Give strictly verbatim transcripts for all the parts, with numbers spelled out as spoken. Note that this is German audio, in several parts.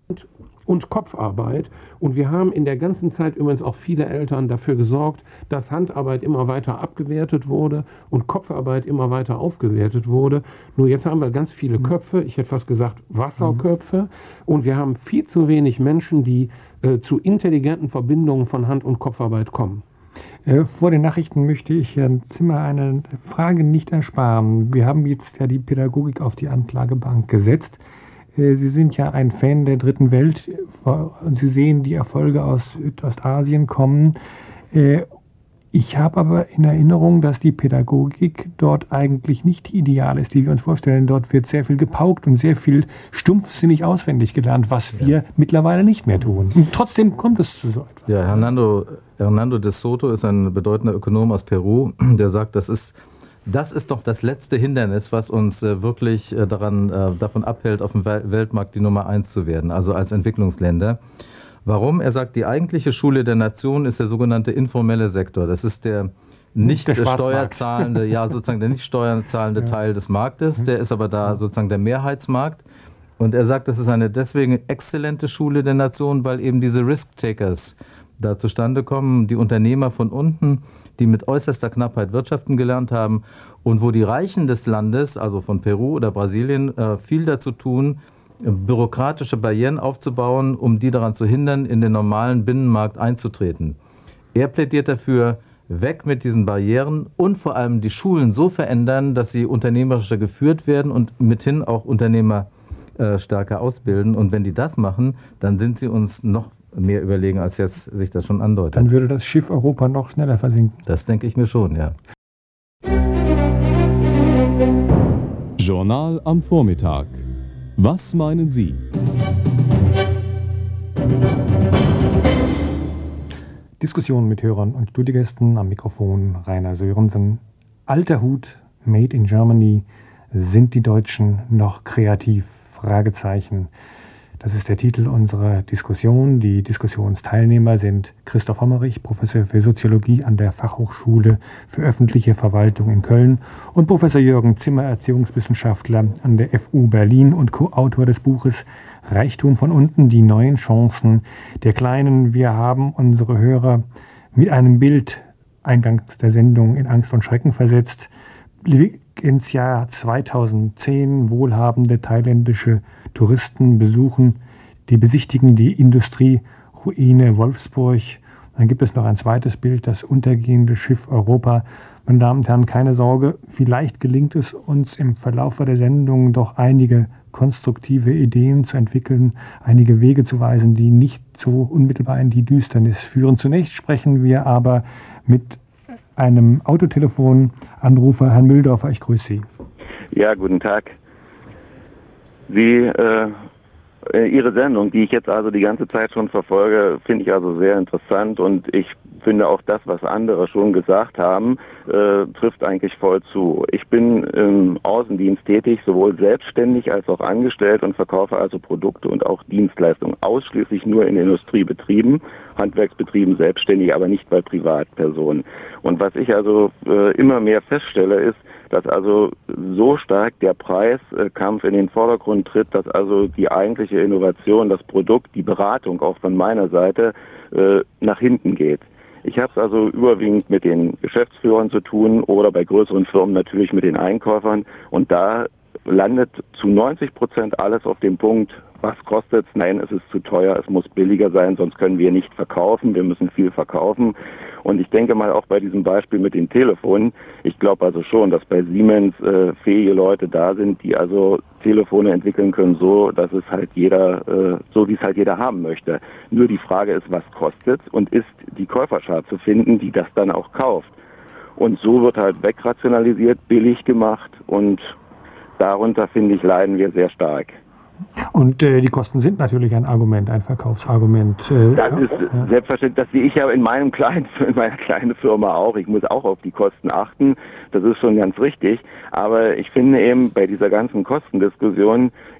und Kopfarbeit. Und wir haben in der ganzen Zeit übrigens auch viele Eltern dafür gesorgt, dass Handarbeit immer weiter abgewertet wurde und Kopfarbeit immer weiter aufgewertet wurde. Nur jetzt haben wir ganz viele Köpfe, ich hätte fast gesagt Wasserköpfe, und wir haben viel zu wenig Menschen, die äh, zu intelligenten Verbindungen von Hand- und Kopfarbeit kommen. Äh, vor den Nachrichten möchte ich Herrn Zimmer eine Frage nicht ersparen. Wir haben jetzt ja die Pädagogik auf die Anklagebank gesetzt. Sie sind ja ein Fan der dritten Welt und Sie sehen die Erfolge aus Südostasien kommen. Ich habe aber in Erinnerung, dass die Pädagogik dort eigentlich nicht die ideal ist, die wir uns vorstellen. Dort wird sehr viel gepaukt und sehr viel stumpfsinnig auswendig gelernt, was wir ja. mittlerweile nicht mehr tun. Und trotzdem kommt es zu so etwas. Ja, Hernando, Hernando de Soto ist ein bedeutender Ökonom aus Peru, der sagt, das ist Das ist doch das letzte Hindernis, was uns äh, wirklich äh, daran, äh, davon abhält, auf dem Weltmarkt die Nummer eins zu werden, also als Entwicklungsländer. Warum? Er sagt, die eigentliche Schule der Nation ist der sogenannte informelle Sektor. Das ist der nicht der steuerzahlende, ja sozusagen der nicht steuerzahlende ja. Teil des Marktes. Der ist aber da sozusagen der Mehrheitsmarkt. Und er sagt, das ist eine deswegen exzellente Schule der Nation, weil eben diese Risk-Takers da zustande kommen, die Unternehmer von unten, die mit äußerster Knappheit wirtschaften gelernt haben und wo die Reichen des Landes, also von Peru oder Brasilien, viel dazu tun, bürokratische Barrieren aufzubauen, um die daran zu hindern, in den normalen Binnenmarkt einzutreten. Er plädiert dafür, weg mit diesen Barrieren und vor allem die Schulen so verändern, dass sie unternehmerischer geführt werden und mithin auch Unternehmer äh, stärker ausbilden. Und wenn die das machen, dann sind sie uns noch mehr überlegen, als jetzt sich das schon andeutet. Dann würde das Schiff Europa noch schneller versinken. Das denke ich mir schon, ja. Journal am Vormittag. Was meinen Sie? Diskussion mit Hörern und Studiogästen, am Mikrofon Rainer Sörensen. Alter Hut, Made in Germany. Sind die Deutschen noch kreativ? Fragezeichen. Das ist der Titel unserer Diskussion. Die Diskussionsteilnehmer sind Christoph Hommerich, Professor für Soziologie an der Fachhochschule für öffentliche Verwaltung in Köln, und Professor Jürgen Zimmer, Erziehungswissenschaftler an der F U Berlin und Co-Autor des Buches Reichtum von unten, die neuen Chancen der Kleinen. Wir haben unsere Hörer mit einem Bild eingangs der Sendung in Angst und Schrecken versetzt. Ins Jahr zweitausendzehn wohlhabende thailändische Touristen besuchen, die besichtigen die Industrieruine Wolfsburg. Dann gibt es noch ein zweites Bild, das untergehende Schiff Europa. Meine Damen und Herren, keine Sorge, vielleicht gelingt es uns im Verlauf der Sendung doch einige konstruktive Ideen zu entwickeln, einige Wege zu weisen, die nicht so unmittelbar in die Düsternis führen. Zunächst sprechen wir aber mit einem Autotelefonanrufer, Herrn Mühldorfer, ich grüße Sie. Ja, guten Tag. Sie, äh, Ihre Sendung, die ich jetzt also die ganze Zeit schon verfolge, finde ich also sehr interessant, und ich finde auch das, was andere schon gesagt haben, äh, trifft eigentlich voll zu. Ich bin im Außendienst tätig, sowohl selbstständig als auch angestellt, und verkaufe also Produkte und auch Dienstleistungen ausschließlich nur in Industriebetrieben, Handwerksbetrieben selbstständig, aber nicht bei Privatpersonen. Und was ich also äh, immer mehr feststelle, ist, dass also so stark der Preiskampf in den Vordergrund tritt, dass also die eigentliche Innovation, das Produkt, die Beratung auch von meiner Seite äh, nach hinten geht. Ich habe es also überwiegend mit den Geschäftsführern zu tun oder bei größeren Firmen natürlich mit den Einkäufern, und da landet zu neunzig Prozent alles auf dem Punkt, was kostet es? Nein, es ist zu teuer, es muss billiger sein, sonst können wir nicht verkaufen, wir müssen viel verkaufen. Und ich denke mal auch bei diesem Beispiel mit den Telefonen, ich glaube also schon, dass bei Siemens äh, fähige Leute da sind, die also Telefone entwickeln können, so dass es halt jeder, äh, so wie es halt jeder haben möchte. Nur die Frage ist, was kostet es, und ist die Käuferschar zu finden, die das dann auch kauft. Und so wird halt wegrationalisiert, billig gemacht, und darunter, finde ich, leiden wir sehr stark. Und äh, die Kosten sind natürlich ein Argument, ein Verkaufsargument. Äh, das ist ja. Selbstverständlich, das sehe ich ja in meinem kleinen, in meiner kleinen Firma auch. Ich muss auch auf die Kosten achten, das ist schon ganz richtig. Aber ich finde eben bei dieser ganzen Kostendiskussion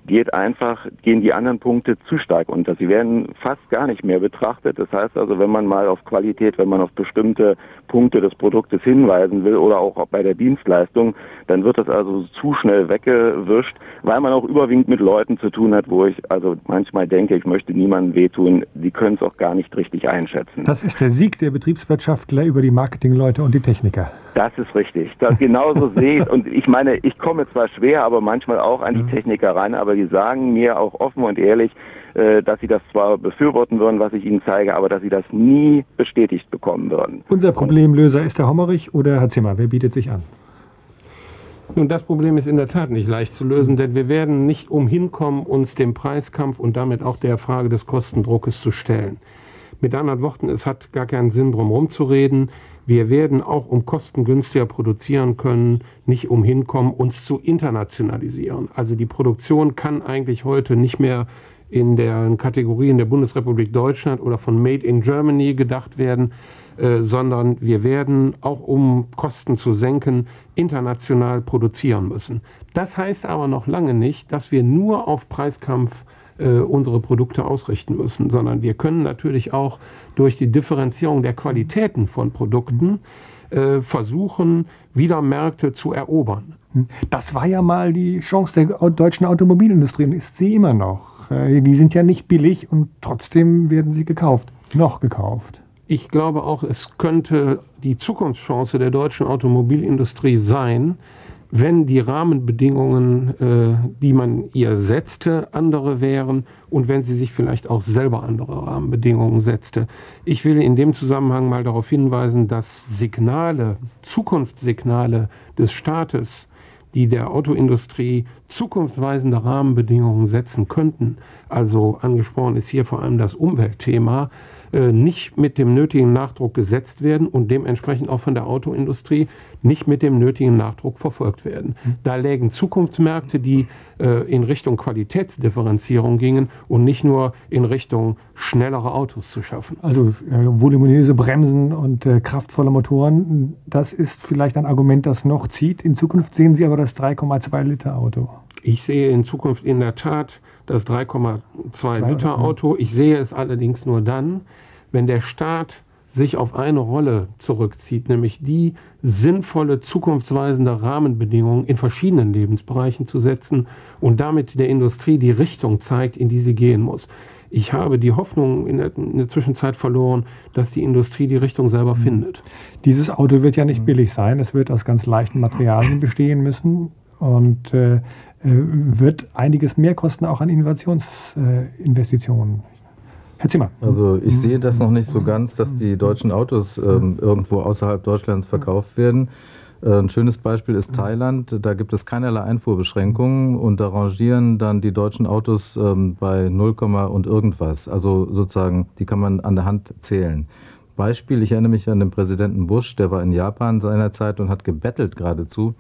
geht einfach, gehen die anderen Punkte zu stark unter. Sie werden fast gar nicht mehr betrachtet. Das heißt also, wenn man mal auf Qualität, wenn man auf bestimmte Punkte des Produktes hinweisen will oder auch bei der Dienstleistung, dann wird das also zu schnell weggewischt, weil man auch überwiegend mit Leuten zu tun hat, wo ich also manchmal denke, ich möchte niemandem wehtun, die können es auch gar nicht richtig einschätzen. Das ist der Sieg der Betriebswirtschaftler über die Marketingleute und die Techniker. Das ist richtig. Das genauso sehe ich. Und ich meine, ich komme zwar schwer, aber manchmal auch an die Techniker ran, aber die sagen mir auch offen und ehrlich, äh, dass sie das zwar befürworten würden, was ich ihnen zeige, aber dass sie das nie bestätigt bekommen würden. Unser Problemlöser ist der Hommerich oder Herr Zimmer? Wer bietet sich an? Nun, das Problem ist in der Tat nicht leicht zu lösen, denn wir werden nicht umhin kommen, uns dem Preiskampf und damit auch der Frage des Kostendruckes zu stellen. Mit anderen Worten, es hat gar keinen Sinn, drum rumzureden. Wir werden auch, um kostengünstiger produzieren können, nicht umhin kommen, uns zu internationalisieren. Also die Produktion kann eigentlich heute nicht mehr in den Kategorien der Bundesrepublik Deutschland oder von Made in Germany gedacht werden, äh, sondern wir werden, auch um Kosten zu senken, international produzieren müssen. Das heißt aber noch lange nicht, dass wir nur auf Preiskampf äh, unsere Produkte ausrichten müssen, sondern wir können natürlich auch durch die Differenzierung der Qualitäten von Produkten äh, versuchen, wieder Märkte zu erobern. Das war ja mal die Chance der deutschen Automobilindustrie und ist sie immer noch. Äh, die sind ja nicht billig und trotzdem werden sie gekauft, noch gekauft. Ich glaube auch, es könnte die Zukunftschance der deutschen Automobilindustrie sein, wenn die Rahmenbedingungen, äh, die man ihr setzte, andere wären und wenn sie sich vielleicht auch selber andere Rahmenbedingungen setzte. Ich will in dem Zusammenhang mal darauf hinweisen, dass Signale, Zukunftssignale des Staates, die der Autoindustrie zukunftsweisende Rahmenbedingungen setzen könnten, also angesprochen ist hier vor allem das Umweltthema, nicht mit dem nötigen Nachdruck gesetzt werden und dementsprechend auch von der Autoindustrie nicht mit dem nötigen Nachdruck verfolgt werden. Da lägen Zukunftsmärkte, die äh, in Richtung Qualitätsdifferenzierung gingen und nicht nur in Richtung schnellere Autos zu schaffen. Also äh, voluminöse Bremsen und äh, kraftvolle Motoren, das ist vielleicht ein Argument, das noch zieht. In Zukunft sehen Sie aber das drei Komma zwei Liter Auto. Ich sehe in Zukunft in der Tat das drei Komma zwei Liter Auto. Ich sehe es allerdings nur dann, wenn der Staat sich auf eine Rolle zurückzieht, nämlich die sinnvolle, zukunftsweisende Rahmenbedingungen in verschiedenen Lebensbereichen zu setzen und damit der Industrie die Richtung zeigt, in die sie gehen muss. Ich habe die Hoffnung in der, in der Zwischenzeit verloren, dass die Industrie die Richtung selber mhm. findet. Dieses Auto wird ja nicht mhm. billig sein. Es wird aus ganz leichten Materialien bestehen müssen und äh, wird einiges mehr kosten, auch an Innovationsinvestitionen. Äh, Herr Zimmer. Also ich sehe das noch nicht so ganz, dass die deutschen Autos ähm, irgendwo außerhalb Deutschlands verkauft werden. Äh, ein schönes Beispiel ist Thailand. Da gibt es keinerlei Einfuhrbeschränkungen und da rangieren dann die deutschen Autos ähm, bei null, und irgendwas. Also sozusagen, die kann man an der Hand zählen. Beispiel, ich erinnere mich an den Präsidenten Bush, der war in Japan seinerzeit und hat gebettelt geradezu,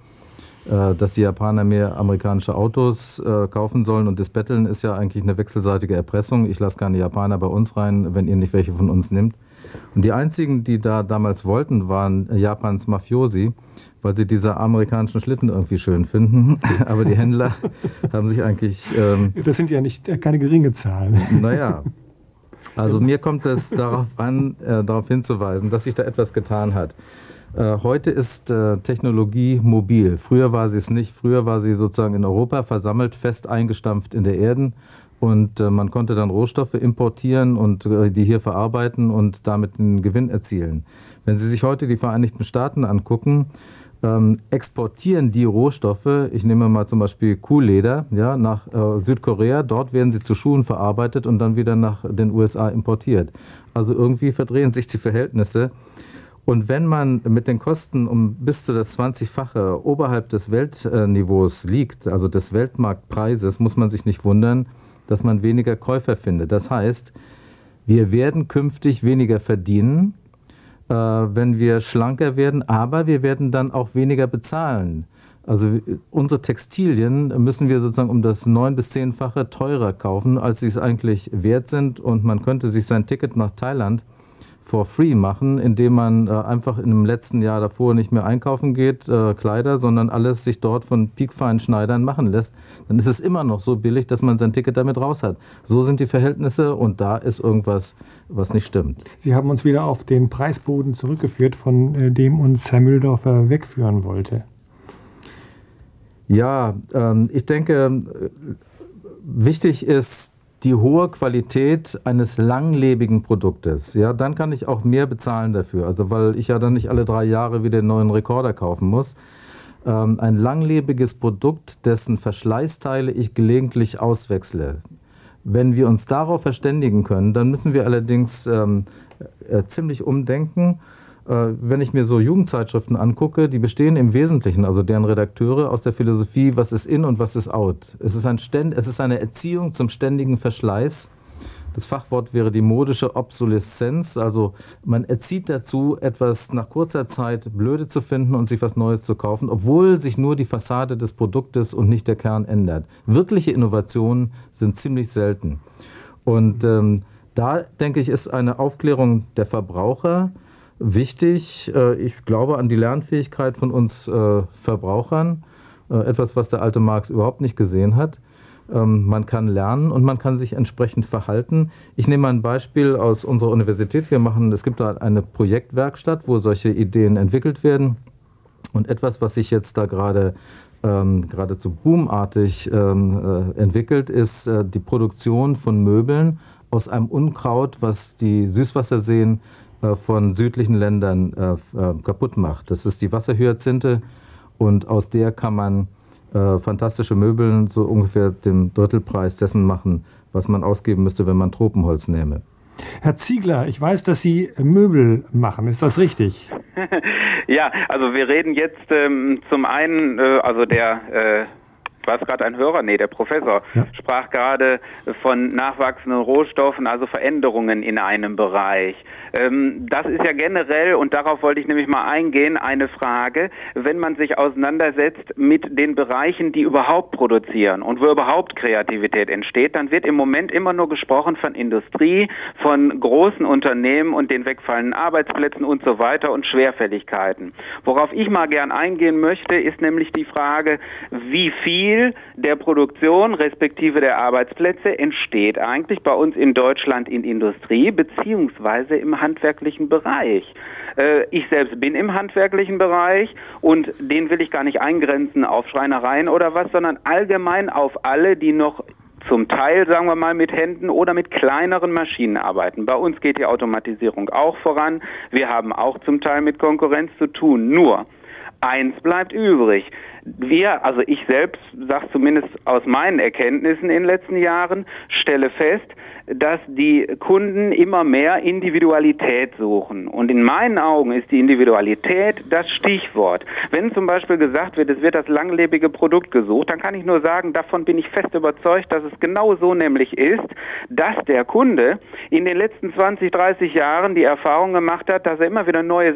dass die Japaner mehr amerikanische Autos äh, kaufen sollen. Und das Betteln ist ja eigentlich eine wechselseitige Erpressung. Ich lasse keine Japaner bei uns rein, wenn ihr nicht welche von uns nimmt. Und die einzigen, die da damals wollten, waren Japans Mafiosi, weil sie diese amerikanischen Schlitten irgendwie schön finden. Aber die Händler haben sich eigentlich... Ähm, das sind ja nicht keine geringe Zahlen. Naja, also mir kommt es darauf an, äh, darauf hinzuweisen, dass sich da etwas getan hat. Heute ist äh, Technologie mobil. Früher war sie es nicht. Früher war sie sozusagen in Europa versammelt, fest eingestampft in der Erde. Und äh, man konnte dann Rohstoffe importieren und äh, die hier verarbeiten und damit einen Gewinn erzielen. Wenn Sie sich heute die Vereinigten Staaten angucken, ähm, exportieren die Rohstoffe, ich nehme mal zum Beispiel Kuhleder, ja, nach äh, Südkorea. Dort werden sie zu Schuhen verarbeitet und dann wieder nach den U S A importiert. Also irgendwie verdrehen sich die Verhältnisse. Und wenn man mit den Kosten um bis zu das zwanzigfache oberhalb des Weltniveaus liegt, also des Weltmarktpreises, muss man sich nicht wundern, dass man weniger Käufer findet. Das heißt, wir werden künftig weniger verdienen, äh, wenn wir schlanker werden, aber wir werden dann auch weniger bezahlen. Also unsere Textilien müssen wir sozusagen um das neun- bis zehnfache teurer kaufen, als sie es eigentlich wert sind. Und man könnte sich sein Ticket nach Thailand for free machen, indem man äh, einfach in dem letzten Jahr davor nicht mehr einkaufen geht, äh, Kleider, sondern alles sich dort von piekfeinen Schneidern machen lässt, dann ist es immer noch so billig, dass man sein Ticket damit raus hat. So sind die Verhältnisse und da ist irgendwas, was nicht stimmt. Sie haben uns wieder auf den Preisboden zurückgeführt, von äh, dem uns Herr Mühldorfer wegführen wollte. Ja, ähm, ich denke, wichtig ist die hohe Qualität eines langlebigen Produktes. Ja, dann kann ich auch mehr bezahlen dafür. Also weil ich ja dann nicht alle drei Jahre wieder einen neuen Rekorder kaufen muss. Ähm, ein langlebiges Produkt, dessen Verschleißteile ich gelegentlich auswechsle. Wenn wir uns darauf verständigen können, dann müssen wir allerdings ähm, äh, ziemlich umdenken. Wenn ich mir so Jugendzeitschriften angucke, die bestehen im Wesentlichen, also deren Redakteure, aus der Philosophie, was ist in und was ist out. Es ist, ein Ständ, es ist eine Erziehung zum ständigen Verschleiß. Das Fachwort wäre die modische Obsoleszenz, also man erzieht dazu, etwas nach kurzer Zeit blöde zu finden und sich was Neues zu kaufen, obwohl sich nur die Fassade des Produktes und nicht der Kern ändert. Wirkliche Innovationen sind ziemlich selten. Und ähm, da, denke ich, ist eine Aufklärung der Verbraucher wichtig. Ich glaube an die Lernfähigkeit von uns äh, Verbrauchern, äh, etwas, was der alte Marx überhaupt nicht gesehen hat. Ähm, man kann lernen und man kann sich entsprechend verhalten. Ich nehme mal ein Beispiel aus unserer Universität. Wir machen, es gibt da eine Projektwerkstatt, wo solche Ideen entwickelt werden. Und etwas, was sich jetzt da gerade ähm, geradezu boomartig ähm, äh, entwickelt, ist äh, die Produktion von Möbeln aus einem Unkraut, was die Süßwasserseen von südlichen Ländern äh, äh, kaputt macht. Das ist die Wasserhyazinthe und aus der kann man äh, fantastische Möbel so ungefähr dem Drittelpreis dessen machen, was man ausgeben müsste, wenn man Tropenholz nähme. Herr Ziegler, ich weiß, dass Sie Möbel machen. Ist das richtig? Ja, also wir reden jetzt ähm, zum einen, äh, also der äh, war es gerade ein Hörer? Nee, der Professor ja. sprach gerade von nachwachsenden Rohstoffen, also Veränderungen in einem Bereich. Ähm, das ist ja generell, und darauf wollte ich nämlich mal eingehen, eine Frage, wenn man sich auseinandersetzt mit den Bereichen, die überhaupt produzieren und wo überhaupt Kreativität entsteht, dann wird im Moment immer nur gesprochen von Industrie, von großen Unternehmen und den wegfallenden Arbeitsplätzen und so weiter und Schwerfälligkeiten. Worauf ich mal gern eingehen möchte, ist nämlich die Frage, wie viel der Produktion respektive der Arbeitsplätze entsteht eigentlich bei uns in Deutschland in Industrie beziehungsweise im handwerklichen Bereich. Äh, ich selbst bin im handwerklichen Bereich und den will ich gar nicht eingrenzen auf Schreinereien oder was, sondern allgemein auf alle, die noch zum Teil, sagen wir mal, mit Händen oder mit kleineren Maschinen arbeiten. Bei uns geht die Automatisierung auch voran. Wir haben auch zum Teil mit Konkurrenz zu tun. Nur eins bleibt übrig. Wir, also ich selbst, sage zumindest aus meinen Erkenntnissen in den letzten Jahren, stelle fest, dass die Kunden immer mehr Individualität suchen. Und in meinen Augen ist die Individualität das Stichwort. Wenn zum Beispiel gesagt wird, es wird das langlebige Produkt gesucht, dann kann ich nur sagen, davon bin ich fest überzeugt, dass es genau so nämlich ist, dass der Kunde in den letzten zwanzig, dreißig Jahren die Erfahrung gemacht hat, dass er immer wieder neue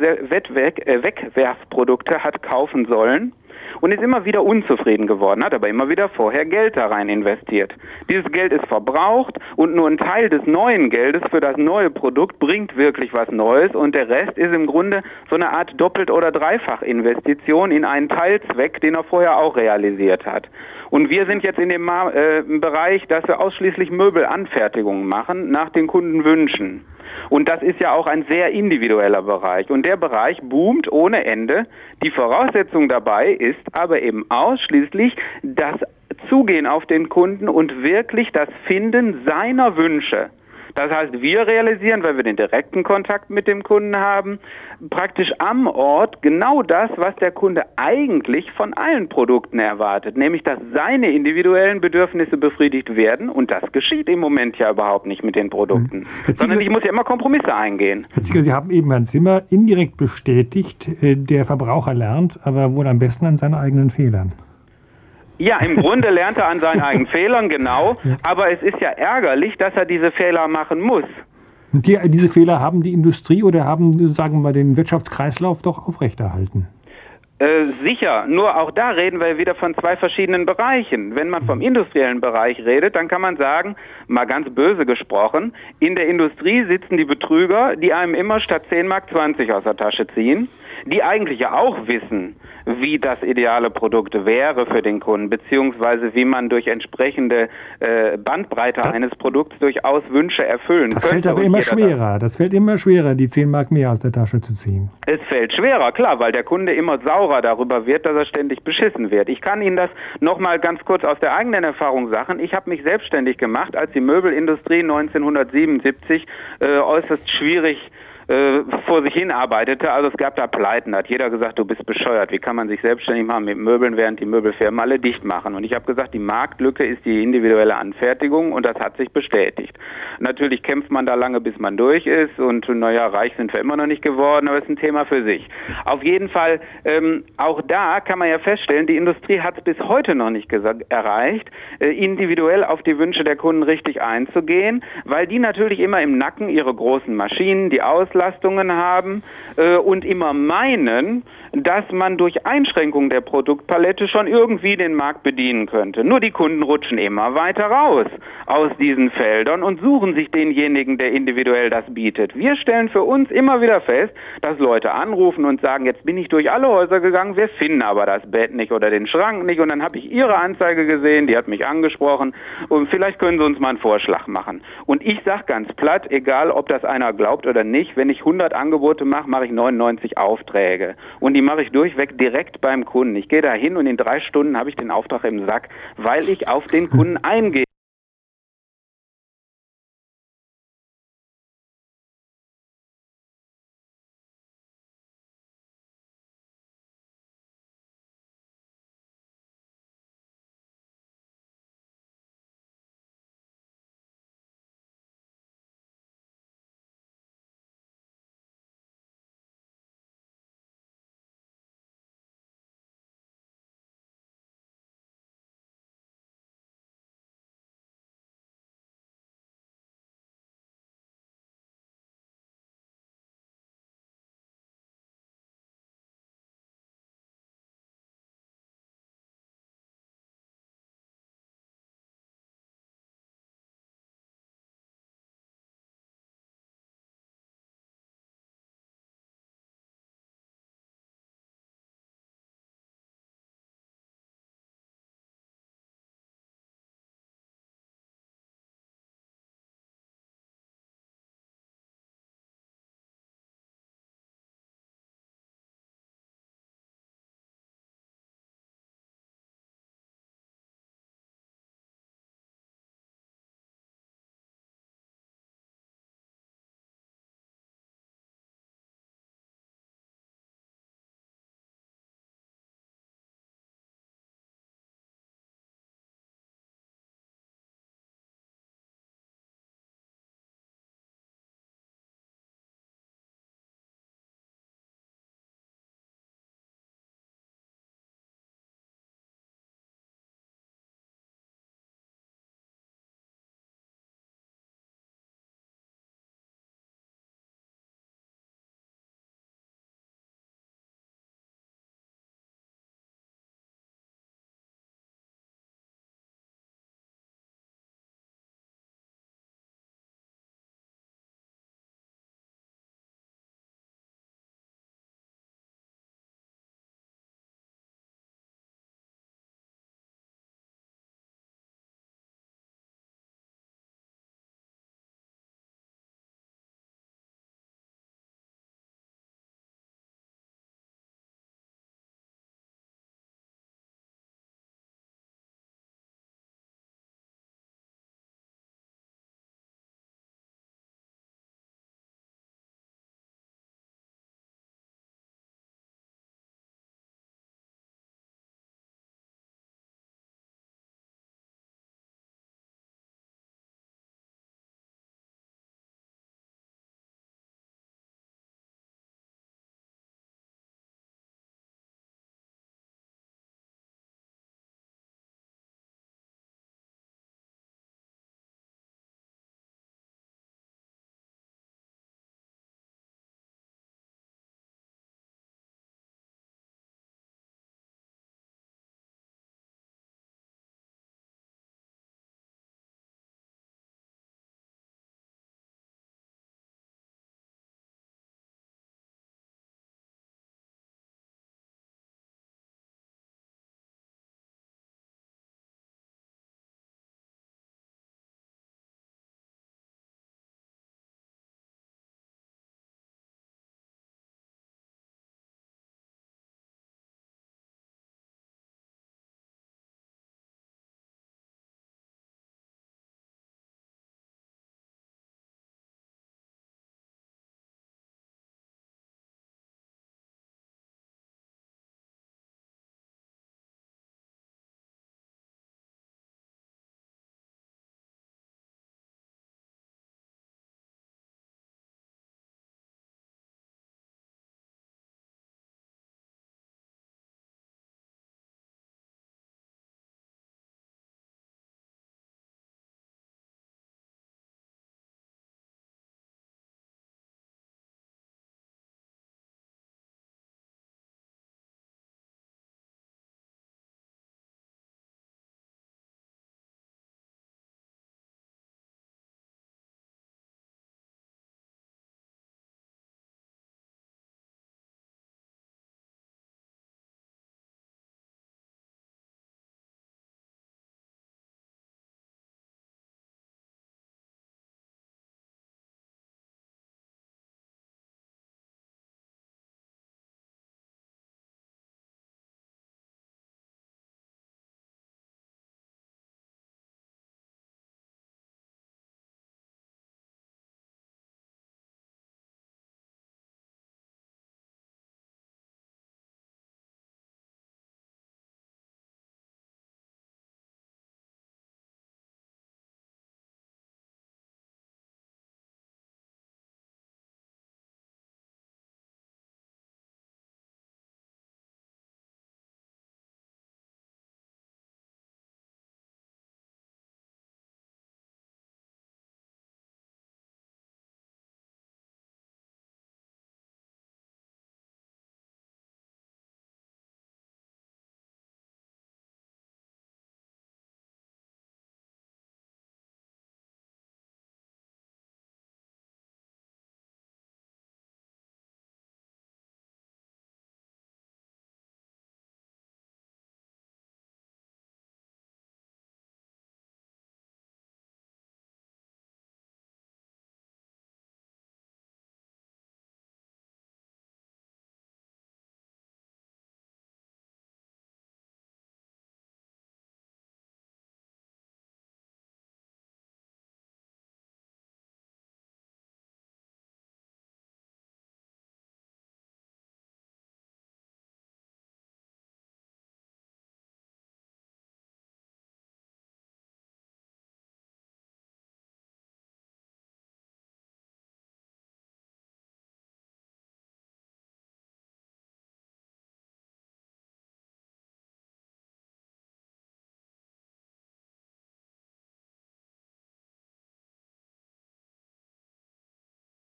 Wegwerfprodukte hat kaufen sollen. Und ist immer wieder unzufrieden geworden, hat aber immer wieder vorher Geld da rein investiert. Dieses Geld ist verbraucht und nur ein Teil des neuen Geldes für das neue Produkt bringt wirklich was Neues und der Rest ist im Grunde so eine Art Doppelt- oder Dreifach-Investition in einen Teilzweck, den er vorher auch realisiert hat. Und wir sind jetzt in dem äh, Bereich, dass wir ausschließlich Möbelanfertigungen machen, nach den Kundenwünschen. Und das ist ja auch ein sehr individueller Bereich. Und der Bereich boomt ohne Ende. Die Voraussetzung dabei ist aber eben ausschließlich das Zugehen auf den Kunden und wirklich das Finden seiner Wünsche. Das heißt, wir realisieren, weil wir den direkten Kontakt mit dem Kunden haben, praktisch am Ort genau das, was der Kunde eigentlich von allen Produkten erwartet, nämlich dass seine individuellen Bedürfnisse befriedigt werden und das geschieht im Moment ja überhaupt nicht mit den Produkten, Ziegler, sondern ich muss ja immer Kompromisse eingehen. Herr Ziegler, Sie haben eben Herrn Zimmer indirekt bestätigt, der Verbraucher lernt, aber wohl am besten an seinen eigenen Fehlern. Ja, im Grunde lernt er an seinen eigenen Fehlern, genau, ja. Aber es ist ja ärgerlich, dass er diese Fehler machen muss. Die, diese Fehler haben die Industrie oder haben, sagen wir mal, den Wirtschaftskreislauf doch aufrechterhalten? Äh, sicher, nur auch da reden wir wieder von zwei verschiedenen Bereichen. Wenn man vom industriellen Bereich redet, dann kann man sagen, mal ganz böse gesprochen, in der Industrie sitzen die Betrüger, die einem immer statt zehn Mark zwanzig aus der Tasche ziehen, die eigentlich ja auch wissen, wie das ideale Produkt wäre für den Kunden, beziehungsweise wie man durch entsprechende äh, Bandbreite das, eines Produkts durchaus Wünsche erfüllen das könnte. Das fällt aber immer schwerer. Das fällt immer schwerer, die zehn Mark mehr aus der Tasche zu ziehen. Es fällt schwerer, klar, weil der Kunde immer saurer darüber wird, dass er ständig beschissen wird. Ich kann Ihnen das nochmal ganz kurz aus der eigenen Erfahrung sagen. Ich habe mich selbstständig gemacht, als die Möbelindustrie neunzehnhundertsiebenundsiebzig äh, äußerst schwierig äh, vor sich hin arbeitete. Also es gab da Pleiten, da hat jeder gesagt, du bist bescheuert, wie kann man sich selbstständig machen mit Möbeln, während die Möbelfirmen alle dicht machen. Und ich habe gesagt, die Marktlücke ist die individuelle Anfertigung und das hat sich bestätigt. Natürlich kämpft man da lange, bis man durch ist und naja, reich sind wir immer noch nicht geworden, aber es ist ein Thema für sich. Auf jeden Fall, ähm, auch da kann man ja feststellen, die Industrie hat es bis heute noch nicht erreicht, äh, individuell auf die Wünsche der Kunden richtig einzugehen, weil die natürlich immer im Nacken ihre großen Maschinen, die Auslastungen haben äh, und immer meinen, dass man durch Einschränkung der Produktpalette schon irgendwie den Markt bedienen könnte. Nur die Kunden rutschen immer weiter raus aus diesen Feldern und suchen sich denjenigen, der individuell das bietet. Wir stellen für uns immer wieder fest, dass Leute anrufen und sagen, jetzt bin ich durch alle Häuser gegangen, wir finden aber das Bett nicht oder den Schrank nicht und dann habe ich Ihre Anzeige gesehen, die hat mich angesprochen und vielleicht können Sie uns mal einen Vorschlag machen. Und ich sage ganz platt, egal ob das einer glaubt oder nicht, wenn ich hundert Angebote mache, mache ich neunundneunzig Aufträge und die mache ich durchweg direkt beim Kunden. Ich gehe da hin und in drei Stunden habe ich den Auftrag im Sack, weil ich auf den Kunden eingehe.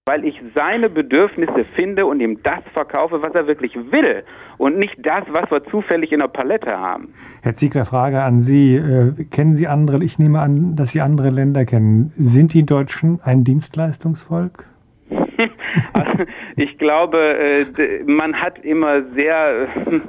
weil ich seine Bedürfnisse finde und ihm das verkaufe, was er wirklich will und nicht das, was wir zufällig in der Palette haben. Herr Ziegler, Frage an Sie. Äh, kennen Sie andere, ich nehme an, dass Sie andere Länder kennen. Sind die Deutschen ein Dienstleistungsvolk? Also, ich glaube, äh, man hat immer sehr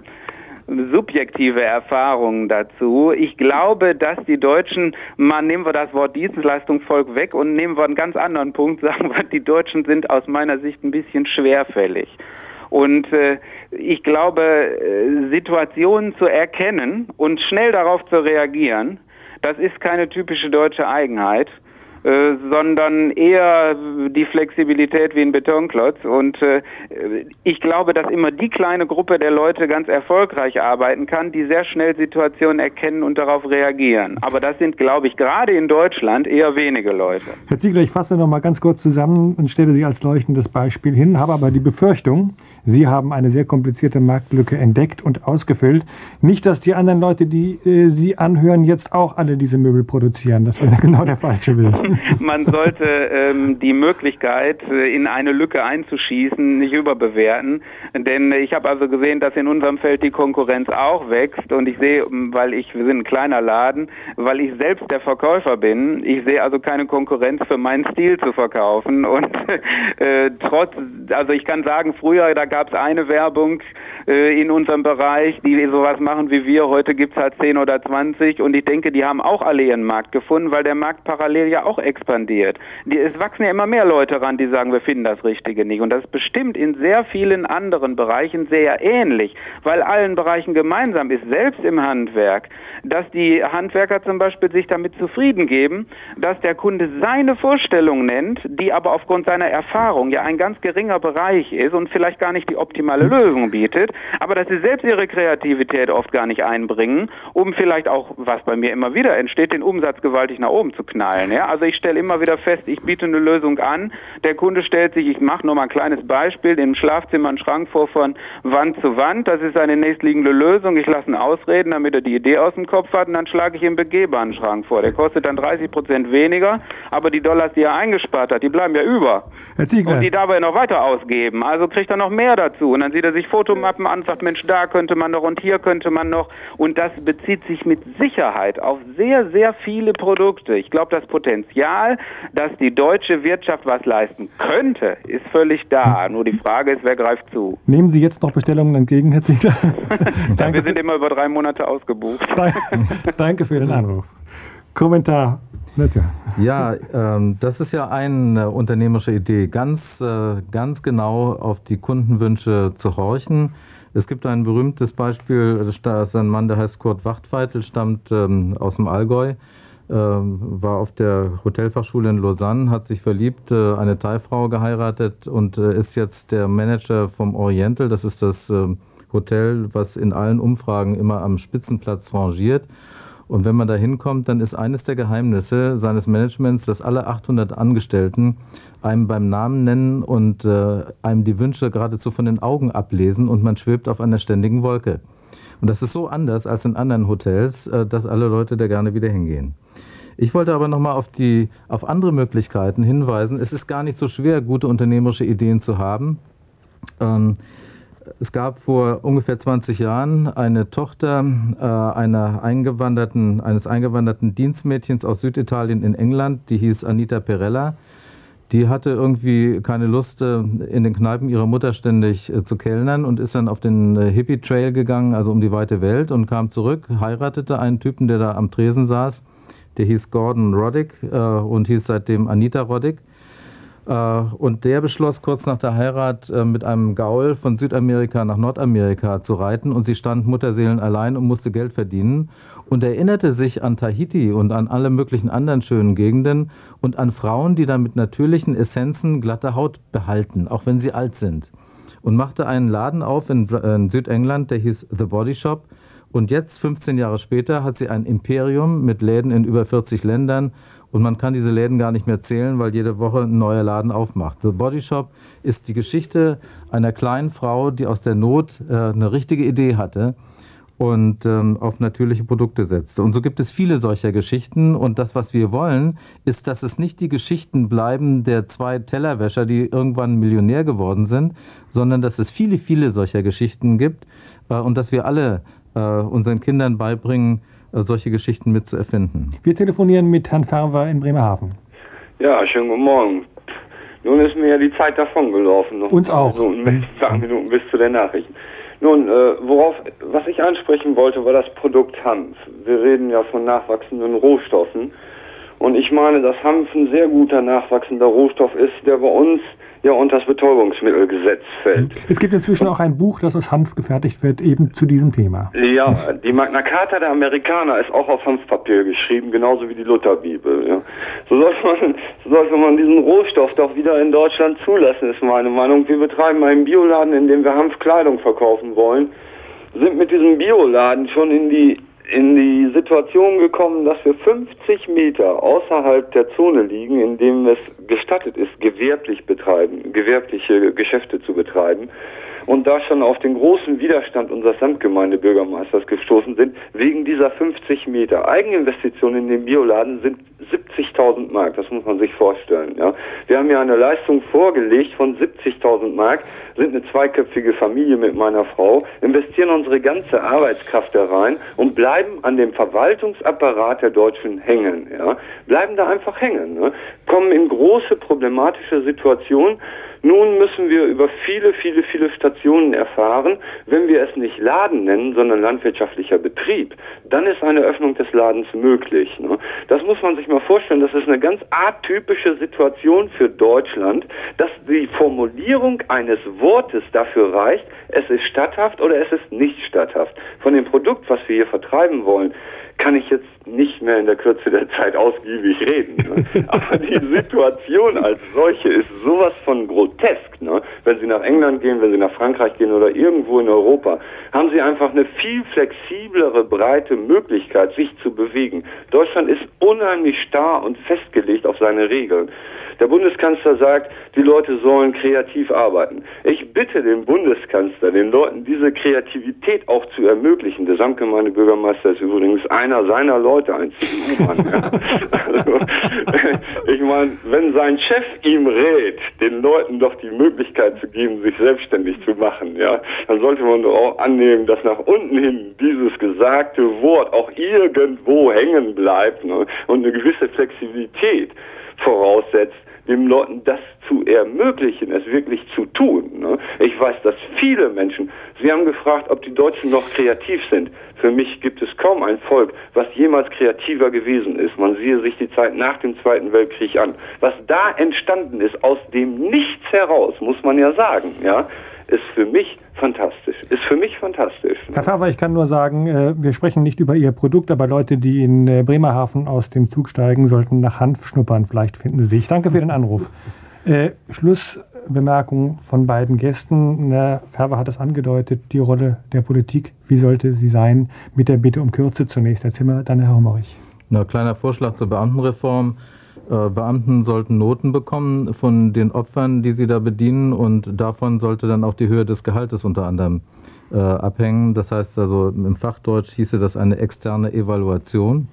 subjektive Erfahrungen dazu. Ich glaube, dass die Deutschen, mal nehmen wir das Wort Dienstleistungsvolk weg und nehmen wir einen ganz anderen Punkt, sagen wir, die Deutschen sind aus meiner Sicht ein bisschen schwerfällig. Und äh, ich glaube, äh, Situationen zu erkennen und schnell darauf zu reagieren, das ist keine typische deutsche Eigenheit, Äh, sondern eher die Flexibilität wie ein Betonklotz. Und äh, ich glaube, dass immer die kleine Gruppe der Leute ganz erfolgreich arbeiten kann, die sehr schnell Situationen erkennen und darauf reagieren. Aber das sind, glaube ich, gerade in Deutschland eher wenige Leute. Herr Ziegler, ich fasse noch mal ganz kurz zusammen und stelle Sie als leuchtendes Beispiel hin, habe aber die Befürchtung, Sie haben eine sehr komplizierte Marktlücke entdeckt und ausgefüllt. Nicht, dass die anderen Leute, die äh, Sie anhören, jetzt auch alle diese Möbel produzieren. Das wäre genau der falsche Weg. Man sollte ähm, die Möglichkeit, äh, in eine Lücke einzuschießen, nicht überbewerten. Denn ich habe also gesehen, dass in unserem Feld die Konkurrenz auch wächst. Und ich sehe, weil ich, wir sind ein kleiner Laden, weil ich selbst der Verkäufer bin, ich sehe also keine Konkurrenz für meinen Stil zu verkaufen. Und äh, trotz, also ich kann sagen, früher, da gab es eine Werbung äh, in unserem Bereich, die sowas machen wie wir. Heute gibt es halt zehn oder zwanzig. Und ich denke, die haben auch alle ihren Markt gefunden, weil der Markt parallel ja auch expandiert. Die, es wachsen ja immer mehr Leute ran, die sagen, wir finden das Richtige nicht. Und das ist bestimmt in sehr vielen anderen Bereichen sehr ähnlich, weil allen Bereichen gemeinsam ist, selbst im Handwerk, dass die Handwerker zum Beispiel sich damit zufrieden geben, dass der Kunde seine Vorstellung nennt, die aber aufgrund seiner Erfahrung ja ein ganz geringer Bereich ist und vielleicht gar nicht die optimale Lösung bietet, aber dass sie selbst ihre Kreativität oft gar nicht einbringen, um vielleicht auch, was bei mir immer wieder entsteht, den Umsatz gewaltig nach oben zu knallen. Ja? Also ich stelle immer wieder fest, ich biete eine Lösung an, der Kunde stellt sich, ich mache nur mal ein kleines Beispiel, im Schlafzimmer einen Schrank vor von Wand zu Wand, das ist eine nächstliegende Lösung, ich lasse ihn ausreden, damit er die Idee aus dem Kopf hat und dann schlage ich ihm einen begehbaren Schrank vor. Der kostet dann dreißig Prozent weniger, aber die Dollars, die er eingespart hat, die bleiben ja über. Herr Ziegler. Und die darf er noch weiter ausgeben, also kriegt er noch mehr dazu und dann sieht er sich Fotomappen an, sagt, Mensch, da könnte man noch und hier könnte man noch und das bezieht sich mit Sicherheit auf sehr, sehr viele Produkte. Ich glaube, das Potenzial, dass die deutsche Wirtschaft was leisten könnte, ist völlig da. Nur die Frage ist, wer greift zu? Nehmen Sie jetzt noch Bestellungen entgegen, Herr Ziegler? Ja, wir sind immer über drei Monate ausgebucht. Danke für den Anruf. Kommentar. Ja, ähm, das ist ja eine unternehmerische Idee, ganz, äh, ganz genau auf die Kundenwünsche zu horchen. Es gibt ein berühmtes Beispiel, da ist ein Mann, der heißt Kurt Wachtfeitel, stammt ähm, aus dem Allgäu, war auf der Hotelfachschule in Lausanne, hat sich verliebt, eine Thai-Frau geheiratet und ist jetzt der Manager vom Oriental. Das ist das Hotel, was in allen Umfragen immer am Spitzenplatz rangiert. Und wenn man da hinkommt, dann ist eines der Geheimnisse seines Managements, dass alle achthundert Angestellten einem beim Namen nennen und einem die Wünsche geradezu von den Augen ablesen und man schwebt auf einer ständigen Wolke. Und das ist so anders als in anderen Hotels, dass alle Leute da gerne wieder hingehen. Ich wollte aber nochmal auf die, auf andere Möglichkeiten hinweisen. Es ist gar nicht so schwer, gute unternehmerische Ideen zu haben. Ähm, es gab vor ungefähr zwanzig Jahren eine Tochter äh, einer eingewanderten, eines eingewanderten Dienstmädchens aus Süditalien in England, die hieß Anita Perella. Die hatte irgendwie keine Lust, in den Kneipen ihrer Mutter ständig zu kellnern und ist dann auf den Hippie-Trail gegangen, also um die weite Welt, und kam zurück, heiratete einen Typen, der da am Tresen saß. Der hieß Gordon Roddick äh, und hieß seitdem Anita Roddick. Äh, und der beschloss kurz nach der Heirat äh, mit einem Gaul von Südamerika nach Nordamerika zu reiten und sie stand Mutterseelen allein und musste Geld verdienen und erinnerte sich an Tahiti und an alle möglichen anderen schönen Gegenden und an Frauen, die dann mit natürlichen Essenzen glatte Haut behalten, auch wenn sie alt sind. Und machte einen Laden auf in, in Südengland, der hieß The Body Shop. Und jetzt, fünfzehn Jahre später, hat sie ein Imperium mit Läden in über vierzig Ländern und man kann diese Läden gar nicht mehr zählen, weil jede Woche ein neuer Laden aufmacht. The Body Shop ist die Geschichte einer kleinen Frau, die aus der Not äh, eine richtige Idee hatte und ähm, auf natürliche Produkte setzte. Und so gibt es viele solcher Geschichten. Und das, was wir wollen, ist, dass es nicht die Geschichten bleiben der zwei Tellerwäscher, die irgendwann Millionär geworden sind, sondern dass es viele, viele solcher Geschichten gibt äh, und dass wir alle äh, unseren Kindern beibringen, äh, solche Geschichten mit zu erfinden. Wir telefonieren mit Herrn Färber in Bremerhaven. Ja, schönen guten Morgen. Nun ist mir ja die Zeit davongelaufen. Noch Uns auch. Minuten, zwei Minuten bis zu den Nachrichten. Nun, äh, worauf, was ich ansprechen wollte, war das Produkt Hanf. Wir reden ja von nachwachsenden Rohstoffen. Und ich meine, dass Hanf ein sehr guter nachwachsender Rohstoff ist, der bei uns ja unter das Betäubungsmittelgesetz fällt. Es gibt inzwischen auch ein Buch, das aus Hanf gefertigt wird, eben zu diesem Thema. Ja, die Magna Carta der Amerikaner ist auch auf Hanfpapier geschrieben, genauso wie die Lutherbibel. Ja. So sollte man, so sollte man diesen Rohstoff doch wieder in Deutschland zulassen, ist meine Meinung. Wir betreiben einen Bioladen, in dem wir Hanfkleidung verkaufen wollen, sind mit diesem Bioladen schon in die in die Situation gekommen, dass wir fünfzig Meter außerhalb der Zone liegen, in dem es gestattet ist, gewerblich betreiben, gewerbliche Geschäfte zu betreiben. Und da schon auf den großen Widerstand unseres Samtgemeindebürgermeisters gestoßen sind, wegen dieser fünfzig Meter. Eigeninvestitionen in den Bioladen sind siebzigtausend Mark, das muss man sich vorstellen. Ja. Wir haben ja eine Leistung vorgelegt von siebzigtausend Mark, sind eine zweiköpfige Familie mit meiner Frau, investieren unsere ganze Arbeitskraft da rein und bleiben an dem Verwaltungsapparat der Deutschen hängen. Ja. Bleiben da einfach hängen. Ne. Kommen in große problematische Situationen. Nun müssen wir über viele, viele, viele Stationen erfahren, wenn wir es nicht Laden nennen, sondern landwirtschaftlicher Betrieb, dann ist eine Öffnung des Ladens möglich. Ne? Das muss man sich mal vorstellen, das ist eine ganz atypische Situation für Deutschland, dass die Formulierung eines Wortes dafür reicht, es ist statthaft oder es ist nicht statthaft. Von dem Produkt, was wir hier vertreiben wollen, kann ich jetzt nicht mehr in der Kürze der Zeit ausgiebig reden. Ne? Aber die Situation als solche ist sowas von grotesk. Ne? Wenn Sie nach England gehen, wenn Sie nach Frankreich gehen oder irgendwo in Europa, haben Sie einfach eine viel flexiblere, breite Möglichkeit, sich zu bewegen. Deutschland ist unheimlich starr und festgelegt auf seine Regeln. Der Bundeskanzler sagt, die Leute sollen kreativ arbeiten. Ich bitte den Bundeskanzler, den Leuten diese Kreativität auch zu ermöglichen. Der Samtgemeindebürgermeister ist übrigens einer seiner Leute, ein C D U-Mann. Ja. Also, ich meine, wenn sein Chef ihm rät, den Leuten doch die Möglichkeit zu geben, sich selbstständig zu machen, ja, dann sollte man doch auch annehmen, dass nach unten hin dieses gesagte Wort auch irgendwo hängen bleibt, ne, und eine gewisse Flexibilität voraussetzt, den Leuten das zu ermöglichen, es wirklich zu tun. Ne? Ich weiß, dass viele Menschen, Sie haben gefragt, ob die Deutschen noch kreativ sind. Für mich gibt es kaum ein Volk, was jemals kreativer gewesen ist. Man siehe sich die Zeit nach dem Zweiten Weltkrieg an. Was da entstanden ist, aus dem Nichts heraus, muss man ja sagen, ja, ist für mich fantastisch. Ist für mich fantastisch. Herr Färber, ich kann nur sagen, wir sprechen nicht über Ihr Produkt, aber Leute, die in Bremerhaven aus dem Zug steigen, sollten nach Hanf schnuppern. Vielleicht finden Sie sich. Danke für den Anruf. Äh, Schlussbemerkung von beiden Gästen. Herr Färber hat es angedeutet, die Rolle der Politik, wie sollte sie sein? Mit der Bitte um Kürze zunächst. Herr Zimmer, dann Herr Hummerich. Na, kleiner Vorschlag zur Beamtenreform. Beamten sollten Noten bekommen von den Opfern, die sie da bedienen, und davon sollte dann auch die Höhe des Gehaltes unter anderem äh, abhängen. Das heißt also, im Fachdeutsch hieße das eine externe Evaluation.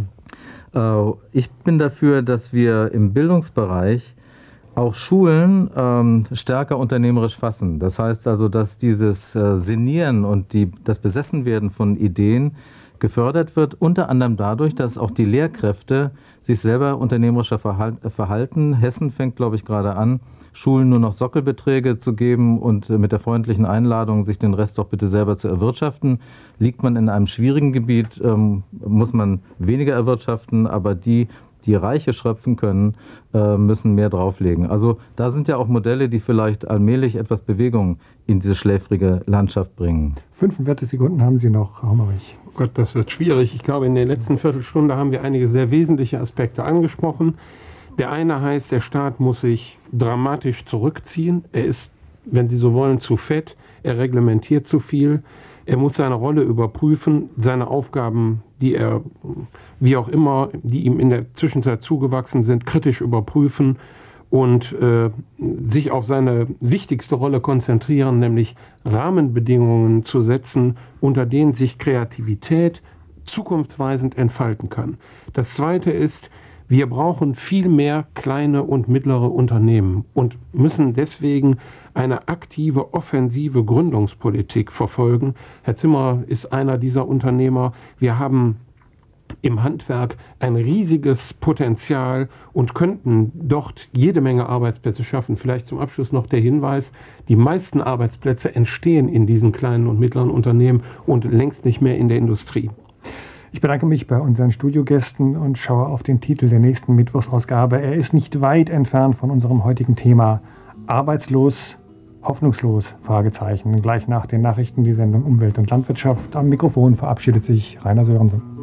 Äh, ich bin dafür, dass wir im Bildungsbereich auch Schulen ähm, stärker unternehmerisch fassen. Das heißt also, dass dieses äh, Sinnieren und die, das Besessenwerden von Ideen gefördert wird, unter anderem dadurch, dass auch die Lehrkräfte sich selber unternehmerischer verhalten. Hessen fängt, glaube ich, gerade an, Schulen nur noch Sockelbeträge zu geben und mit der freundlichen Einladung, sich den Rest doch bitte selber zu erwirtschaften. Liegt man in einem schwierigen Gebiet, ähm, muss man weniger erwirtschaften, aber die, die Reiche schröpfen können, äh, müssen mehr drauflegen. Also da sind ja auch Modelle, die vielleicht allmählich etwas Bewegung in diese schläfrige Landschaft bringen. fünfundvierzig Sekunden haben Sie noch, Herr Hummerich. Oh Gott, das wird schwierig. Ich glaube, in der letzten Viertelstunde haben wir einige sehr wesentliche Aspekte angesprochen. Der eine heißt, der Staat muss sich dramatisch zurückziehen. Er ist, wenn Sie so wollen, zu fett. Er reglementiert zu viel. Er muss seine Rolle überprüfen, seine Aufgaben, die er, wie auch immer, die ihm in der Zwischenzeit zugewachsen sind, kritisch überprüfen und äh, sich auf seine wichtigste Rolle konzentrieren, nämlich Rahmenbedingungen zu setzen, unter denen sich Kreativität zukunftsweisend entfalten kann. Das Zweite ist, wir brauchen viel mehr kleine und mittlere Unternehmen und müssen deswegen eine aktive, offensive Gründungspolitik verfolgen. Herr Zimmer ist einer dieser Unternehmer. Wir haben im Handwerk ein riesiges Potenzial und könnten dort jede Menge Arbeitsplätze schaffen. Vielleicht zum Abschluss noch der Hinweis, die meisten Arbeitsplätze entstehen in diesen kleinen und mittleren Unternehmen und längst nicht mehr in der Industrie. Ich bedanke mich bei unseren Studiogästen und schaue auf den Titel der nächsten Mittwochsausgabe. Er ist nicht weit entfernt von unserem heutigen Thema. Arbeitslos, hoffnungslos? Fragezeichen. Gleich nach den Nachrichten die Sendung Umwelt und Landwirtschaft. Am Mikrofon verabschiedet sich Rainer Sörensen.